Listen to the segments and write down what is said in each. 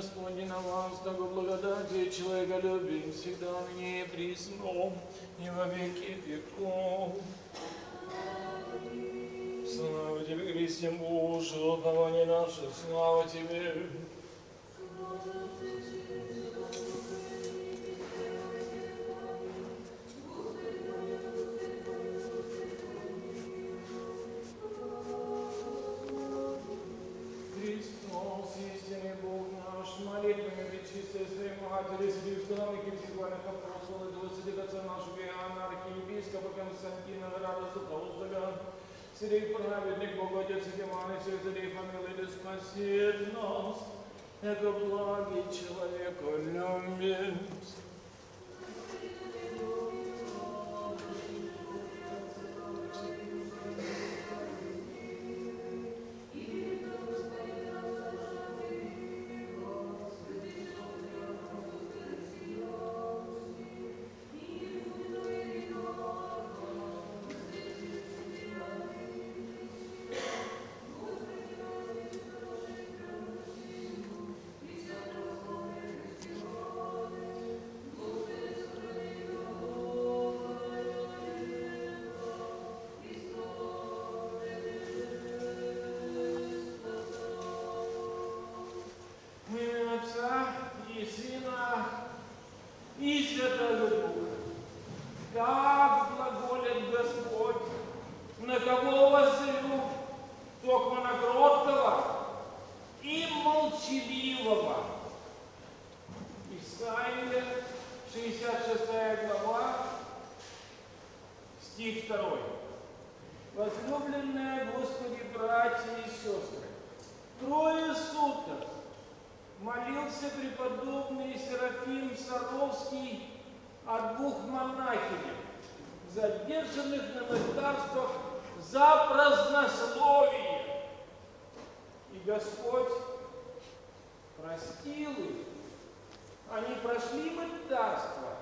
Господне на вас, дабы благодати и человеколюбие всегда ныне и присно, и во веки веков. Слава Тебе, Христе Боже, основание наше, слава Тебе. Христос, истинный Бог наш, молитвами пречистой Своей Матери, священных и всегда апостолов, 20 отца нашего Иоанна, архиепископа Константина, радосту Толстого, Сирий праведник, Бог Отец и Демон, и всех царей помилуй да спасет нас, это благий человеколюбец. И Святого Духа. Как глаголит Господь, на кого воззрю, только на кроткого и молчаливого. Исайя, 66 глава, стих 2. Возлюбленные Господи, братья и сестры, 3 суток молился преподобный Серафим Саровский о 2 монахинях, задержанных на мытарствах за празднословие. И Господь простил их. Они прошли мытарство.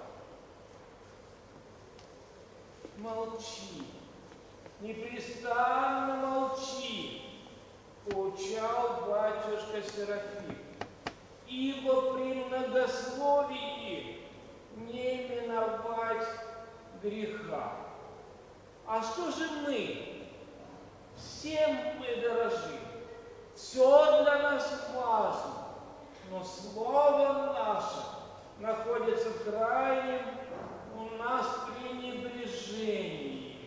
Молчи, непрестанно молчи, поучал батюшка Серафим. Ибо при многословии не миновать греха. А что же мы? Всем мы дорожим. Все для нас важно. Но слово наше находится в крайнем у нас пренебрежении.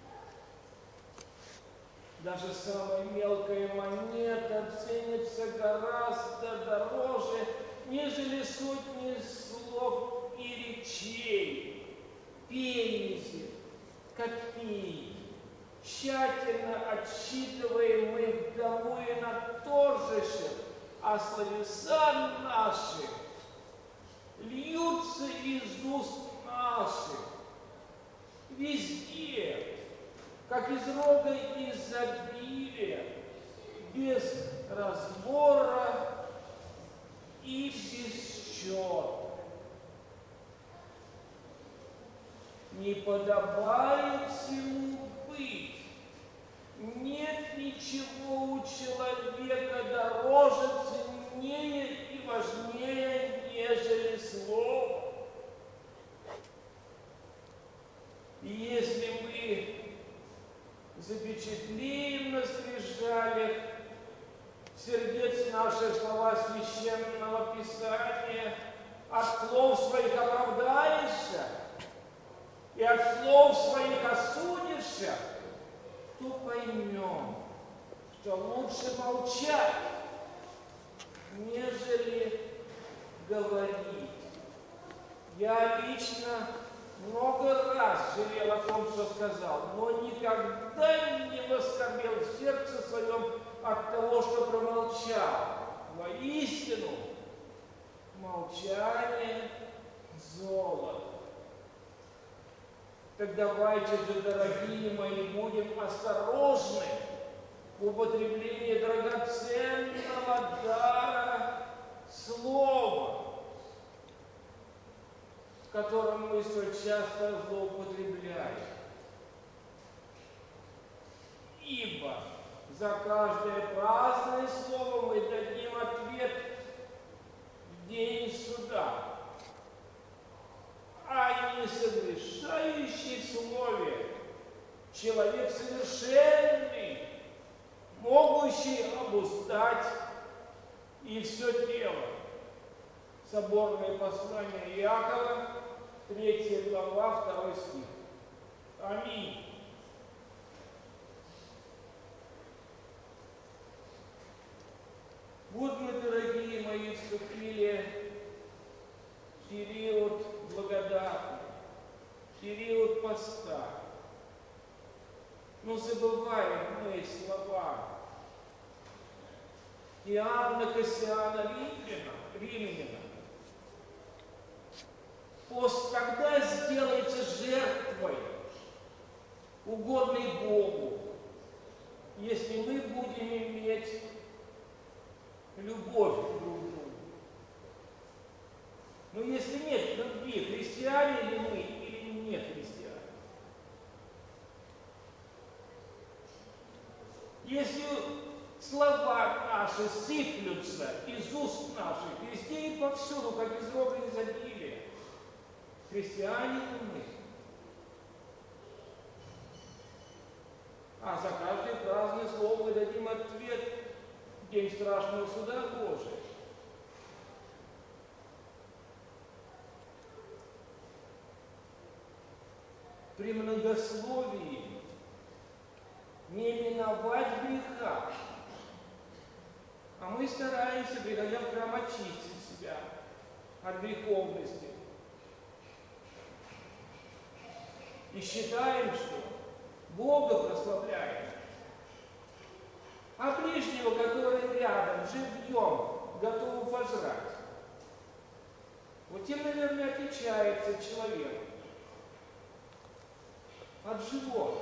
Даже самая мелкая монета ценится гораздо дороже, нежели сотни слов и речей, пенизи, копейки. Тщательно отсчитываем мы в дому и на торжище, а словеса наши льются из уст наших везде, как из рога изобилия, без разбора и без счета. Не подобает всему быть. Нет ничего у человека дороже, ценнее и важнее, нежели слово. И если мы запечатлеем на скрижалях сердец наших слова Священного Писания, от слов своих оправдаешься и от слов своих осудишься, то поймем, что лучше молчать, нежели говорить. Я лично много раз жалел о том, что сказал, но никогда не воскорбел в сердце своем от того, что промолчал. Воистину, молчание – золото. Так давайте же, дорогие мои, будем осторожны в употреблении драгоценного дара слова, которым мы столь часто злоупотребляем. Ибо за каждое праздное слово мы дадим ответ все тело. Соборное послание Иакова, 3 глава, 2 стих. Аминь. Вот мы, дорогие мои, вступили в период благодатный, период поста. Но забываем мы слова Иоанна Кассиана Римлянина. Пост тогда сделается жертвой, угодной Богу, если мы будем иметь любовь друг к другу. Но если нет любви, христиане ли мы или не христиане? Если слова наши сыплются из уст наших, везде и повсюду, как из рога изобилия, христиане ли мы? А за каждое праздное слово мы дадим ответ в день страшного суда Божия. При многословии не миновать греха, а мы стараемся, приходя в храм, очистить себя от греховности. И считаем, что Бога прославляем, а ближнего, который рядом, живьем, готов пожрать. Вот тем, наверное, отличается человек от животных.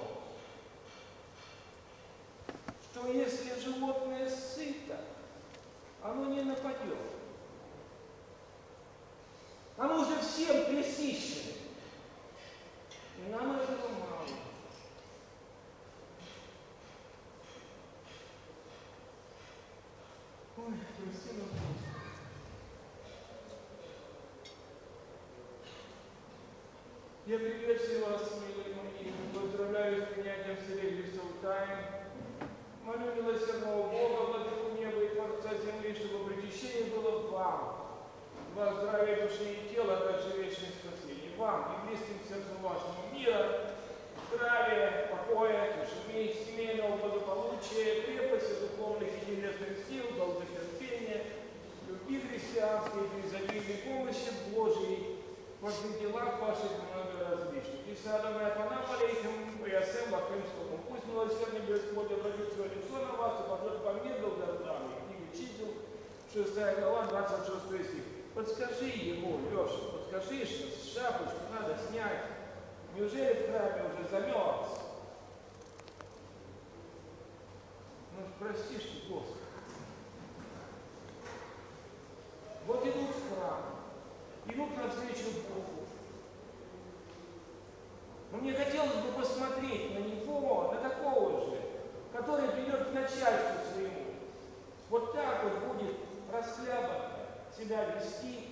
Что если животное сыто, оно не нападет. Оно уже всем пресыщено. И нам этого мало. Ой, прости нас, Господи. Я приветствую вас, милые мои, поздравляю с принятием свидетельства тайн. Молю милосердного Бога, владыку неба и Творца земли, чтобы причащение было вам, во здравие души и тела, а также вечное спасение. Вам и близким сердцу вашему мира, здравия, покоя, тишины, семейного благополучия, крепости духовных и телесных сил, долготерпения, любви христианской и изобильной помощи Божией во всех делах ваших многоразличных. И садом и апанам алейхим, поясем, лаким, скопом. Пусть милосердный Господь обратит свое лицо на вас и пошлет вам мир долгоздравный. Книга чисел, 6 глава, 26 стих. Подскажи ему, Леша, подскажи, что шапочку надо снять. Неужели в храме уже замерз? Ну, прости, что Господи. Вот идут в храм, идут навстречу Богу. Но мне хотелось бы посмотреть на него, на такого же, который придет к начальству своему. Вот так вот будет расхлябанно себя вести.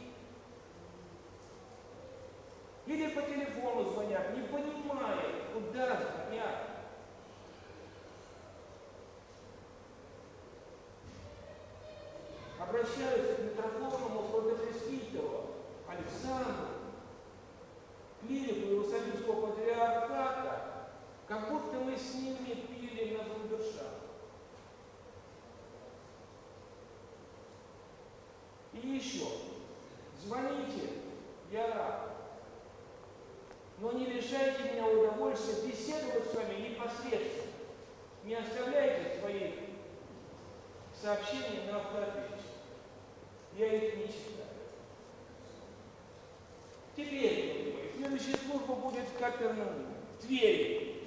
Или по телефону звонят, не понимая, куда звонят. Обращаются к митрофонному протопресвитеру Александру, клирику Иерусалимского патриархата, как будто мы с ними пили на бундершафт. И еще, звоните, я рад. Но не лишайте меня удовольствия беседовать с вами непосредственно. Не оставляйте своих сообщений на автоответчик. Я их не читаю. Теперь, следующая служба будет в Капернауме, в Твери.